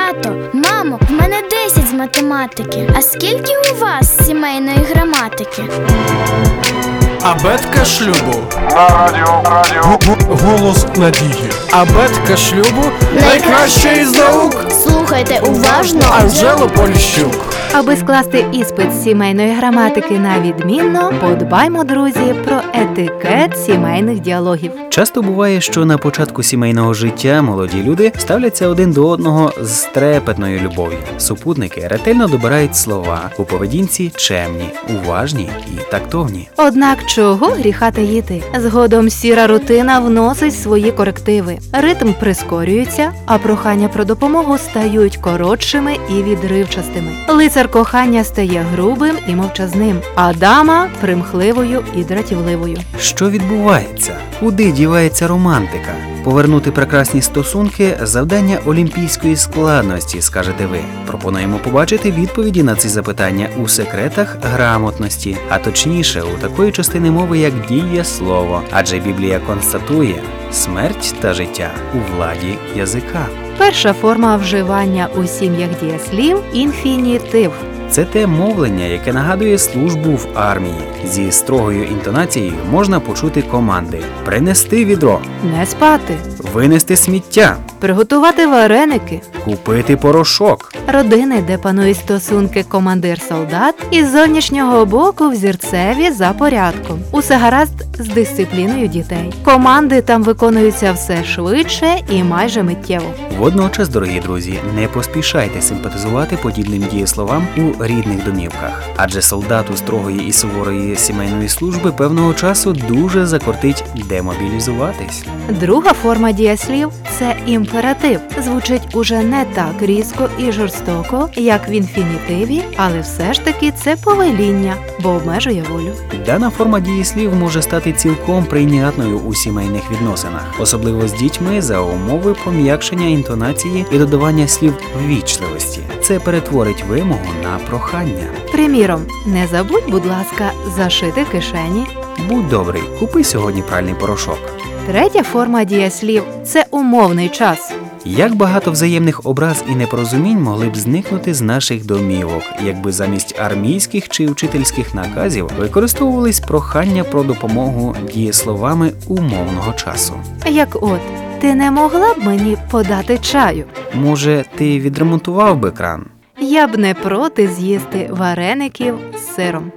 Тато, мамо, в мене 10 з математики. А скільки у вас сімейної граматики? Абетка шлюбу. На радіо. Голос надії. Абетка шлюбу найкраща із наук. Слухайте уважно. Анжело Поліщук. Аби скласти іспит з сімейної граматики на відмінно, подбаймо, друзі, про етикет сімейних діалогів. Часто буває, що на початку сімейного життя молоді люди ставляться один до одного з трепетною любов'ю. Супутники ретельно добирають слова, у поведінці чемні, уважні і тактовні. Однак чого гріха таїти? Згодом сіра рутина вносить свої корективи. Ритм прискорюється, а прохання про допомогу стають коротшими і відривчастими. Лицар кохання стає грубим і мовчазним, а дама – примхливою і дратівливою. Що відбувається? Куди дівається романтика? Повернути прекрасні стосунки – завдання олімпійської складності, скажете ви. Пропонуємо побачити відповіді на ці запитання у секретах грамотності, а точніше у такої частини мови, як дієслово. Адже Біблія констатує – смерть та життя у владі язика. Перша форма вживання у сім'ях дієслів – інфінітив. Це те мовлення, яке нагадує службу в армії. Зі строгою інтонацією можна почути команди: принести відро, Не спати, винести сміття, приготувати вареники. купити порошок. Родини, де панують стосунки командир-солдат, із зовнішнього боку взірцеві за порядком. Усе гаразд з дисципліною дітей. Команди там виконуються все швидше і майже миттєво. Водночас, дорогі друзі, не поспішайте симпатизувати подібним дієсловам у рідних домівках. Адже солдату строгої і суворої сімейної служби певного часу дуже закортить демобілізуватись. Друга форма дієслів – це імператив. Звучить уже не так різко і жорстоко, як в інфінітиві, але все ж таки це повеління, бо обмежує волю. Дана форма дієслів може стати цілком прийнятною у сімейних відносинах, особливо з дітьми за умови пом'якшення інтонації і додавання слів ввічливості. Це перетворить вимогу на прохання. Приміром, не забудь, будь ласка, зашити кишені. Будь добрий, купи сьогодні пральний порошок. Третя форма дієслів – це умовний час. Як багато взаємних образ і непорозумінь могли б зникнути з наших домівок, якби замість армійських чи вчительських наказів використовувались прохання про допомогу дієсловами умовного часу. Як от, ти не могла б мені подати чаю? Може, ти відремонтував би кран? Я б не проти з'їсти вареників з сиром.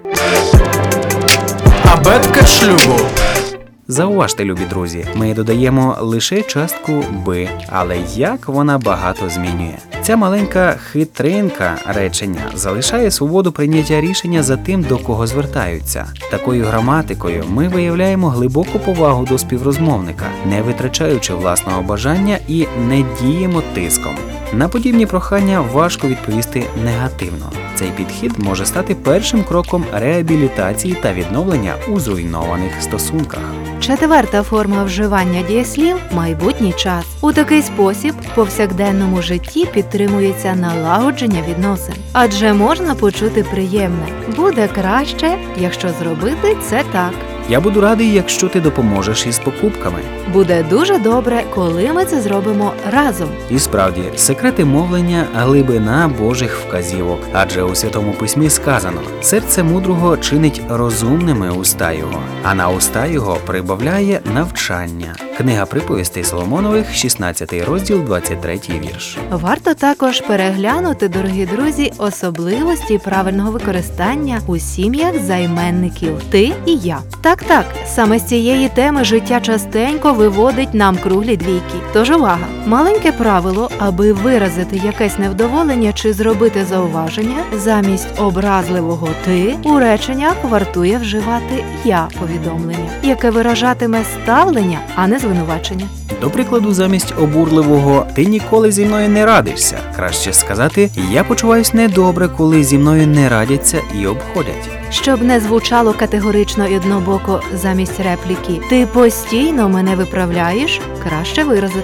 Абетка шлюбу. Зауважте, любі друзі, ми додаємо лише частку «би», але як вона багато змінює. Ця маленька хитринка речення залишає свободу прийняття рішення за тим, до кого звертаються. Такою граматикою ми виявляємо глибоку повагу до співрозмовника, не витрачаючи власного бажання і не діємо тиском. На подібні прохання важко відповісти негативно. Цей підхід може стати першим кроком реабілітації та відновлення у зруйнованих стосунках. Четверта форма вживання дієслів – майбутній час. У такий спосіб в повсякденному житті підтримується налагодження відносин. Адже можна почути приємне. Буде краще, якщо зробити це так. Я буду радий, якщо ти допоможеш із покупками. Буде дуже добре, коли ми це зробимо разом. І справді, секрети мовлення – глибина Божих вказівок. Адже у Святому Письмі сказано: «Серце мудрого чинить розумними уста його, а на уста його прибавляє навчання». Книга приповістей Соломонових, 16 розділ, 23 вірш. Варто також переглянути, дорогі друзі, особливості правильного використання у сім'ях займенників «ти» і «я». Так, саме з цієї теми життя частенько виводить нам круглі двійки. Тож увага! Маленьке правило, аби виразити якесь невдоволення чи зробити зауваження, замість образливого «ти» у реченнях вартує вживати «я» повідомлення, яке виражатиме ставлення, а не звинувачення. До прикладу, замість обурливого «ти ніколи зі мною не радишся» краще сказати «я почуваюсь недобре, коли зі мною не радяться і обходять». Щоб не звучало категорично і однобоко замість репліки «ти постійно мене виправляєш», краще виразитись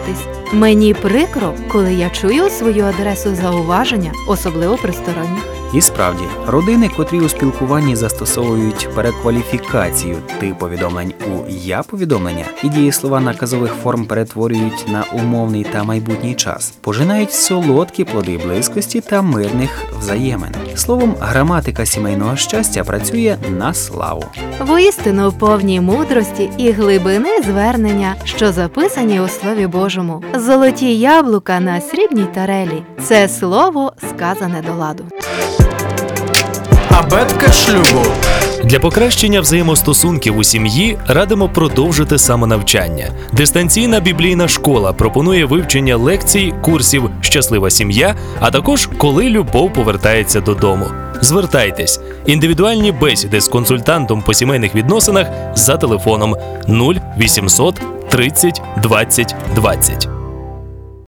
Мені прикро, коли я чую у свою адресу зауваження, особливо при сторонніх. І справді, родини, котрі у спілкуванні застосовують перекваліфікацію «ти» повідомлень у «я» повідомлення і дієслова наказових форм перетворюють на умовний та майбутній час, пожинають солодкі плоди близькості та мирних взаємин. Словом, граматика сімейного щастя працює на славу. Воістину в повній мудрості і глибини звернення, що записані у Слові Божому. Золоті яблука на срібній тарелі – це слово сказане до ладу. Абетка шлюбу. Для покращення взаємостосунків у сім'ї радимо продовжити самонавчання. Дистанційна біблійна школа пропонує вивчення лекцій, курсів «Щаслива сім'я», а також «Коли любов повертається додому». Звертайтесь. Індивідуальні бесіди з консультантом по сімейних відносинах за телефоном 0800 30 20 20.